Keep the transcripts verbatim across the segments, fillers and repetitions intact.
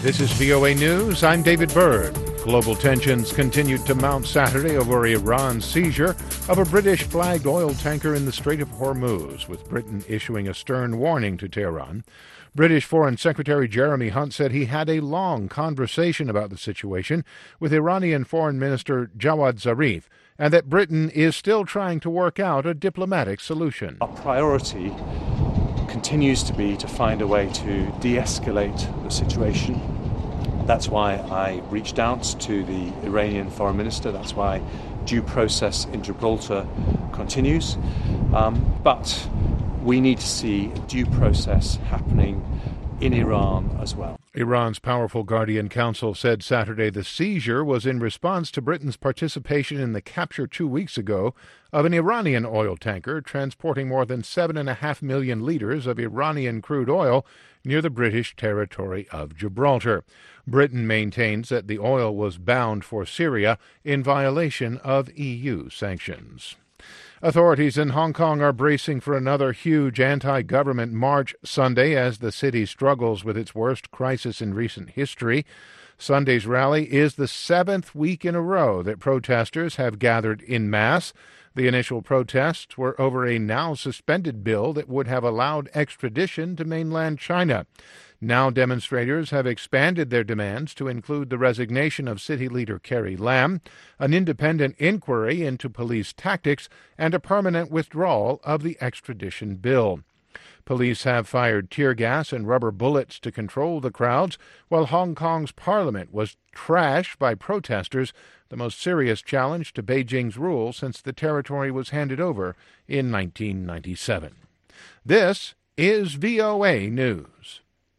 This is V O A News. I'm David Byrd. Global tensions continued to mount Saturday over Iran's seizure of a British-flagged oil tanker in the Strait of Hormuz, with Britain issuing a stern warning to Tehran. British Foreign Secretary Jeremy Hunt said he had a long conversation about the situation with Iranian Foreign Minister Jawad Zarif, and that Britain is still trying to work out a diplomatic solution. Our priority continues to be to find a way to de-escalate the situation. That's why I reached out to the Iranian foreign minister. That's why due process in Gibraltar continues. Um, but we need to see due process happening in Iran as well. Iran's powerful Guardian Council said Saturday the seizure was in response to Britain's participation in the capture two weeks ago of an Iranian oil tanker transporting more than seven and a half million liters of Iranian crude oil near the British territory of Gibraltar. Britain maintains that the oil was bound for Syria in violation of E U sanctions. Authorities in Hong Kong are bracing for another huge anti-government march Sunday as the city struggles with its worst crisis in recent history. Sunday's rally is the seventh week in a row that protesters have gathered en masse. The initial protests were over a now-suspended bill that would have allowed extradition to mainland China. Now demonstrators have expanded their demands to include the resignation of city leader Carrie Lam, an independent inquiry into police tactics, and a permanent withdrawal of the extradition bill. Police have fired tear gas and rubber bullets to control the crowds, while Hong Kong's parliament was trashed by protesters, the most serious challenge to Beijing's rule since the territory was handed over in nineteen ninety-seven. This is V O A News.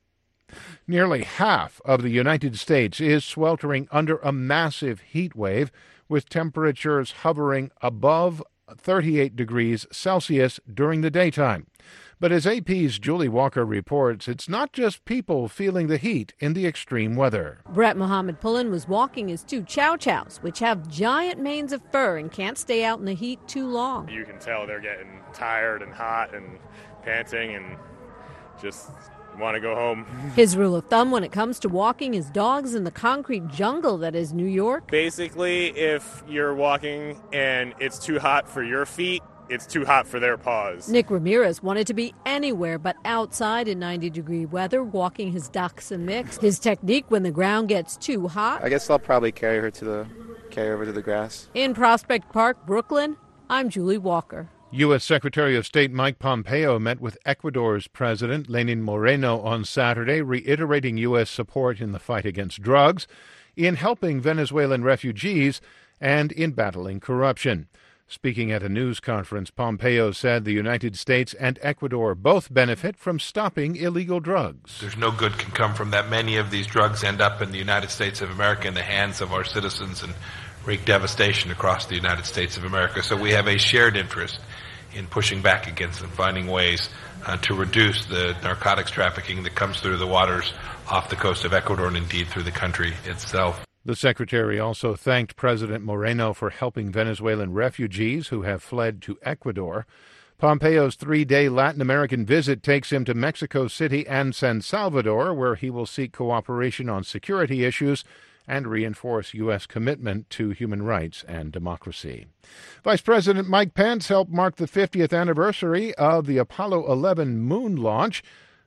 Nearly half of the United States is sweltering under a massive heat wave, with temperatures hovering above thirty-eight degrees Celsius during the daytime. But as A P's Julie Walker reports, it's not just people feeling the heat in the extreme weather. Brett Mohammed Pullen was walking his two chow chows, which have giant manes of fur and can't stay out in the heat too long. You can tell they're getting tired and hot and panting and just want to go home. His rule of thumb when it comes to walking is dogs in the concrete jungle that is New York. Basically, if you're walking and it's too hot for your feet, it's too hot for their paws. Nick Ramirez wanted to be anywhere but outside in ninety degree weather, walking his Dachshund mix. His technique when the ground gets too hot. I guess I'll probably carry her to the carry over to the grass. In Prospect Park, Brooklyn, I'm Julie Walker. U S. Secretary of State Mike Pompeo met with Ecuador's President Lenin Moreno on Saturday, reiterating U S support in the fight against drugs, in helping Venezuelan refugees, and in battling corruption. Speaking at a news conference, Pompeo said the United States and Ecuador both benefit from stopping illegal drugs. There's no good can come from that. Many of these drugs end up in the United States of America in the hands of our citizens and wreak devastation across the United States of America. So we have a shared interest in pushing back against and finding ways uh, to reduce the narcotics trafficking that comes through the waters off the coast of Ecuador and indeed through the country itself. The secretary also thanked President Moreno for helping Venezuelan refugees who have fled to Ecuador. Pompeo's three-day Latin American visit takes him to Mexico City and San Salvador, where he will seek cooperation on security issues and reinforce U S commitment to human rights and democracy. Vice President Mike Pence helped mark the fiftieth anniversary of the Apollo eleven moon launch.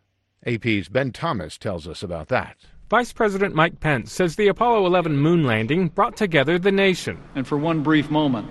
A P's Ben Thomas tells us about that. Vice President Mike Pence says the Apollo eleven moon landing brought together the nation. And for one brief moment,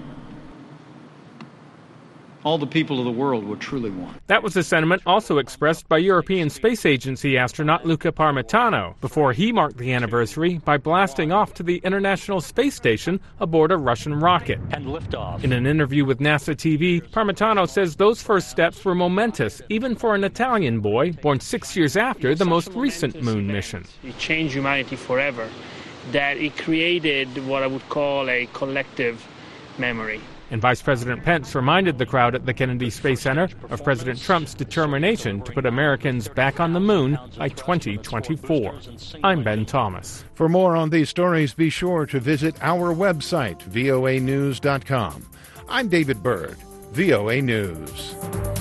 all the people of the world were truly one. That was a sentiment also expressed by European Space Agency astronaut Luca Parmitano before he marked the anniversary by blasting off to the International Space Station aboard a Russian rocket. And liftoff. In an interview with NASA T V, Parmitano says those first steps were momentous, even for an Italian boy born six years after the most recent moon mission. It changed humanity forever, that it created what I would call a collective memory. And Vice President Pence reminded the crowd at the Kennedy Space Center of President Trump's determination to put Americans back on the moon by twenty twenty-four. I'm Ben Thomas. For more on these stories, be sure to visit our website, V O A news dot com. I'm David Byrd, V O A News.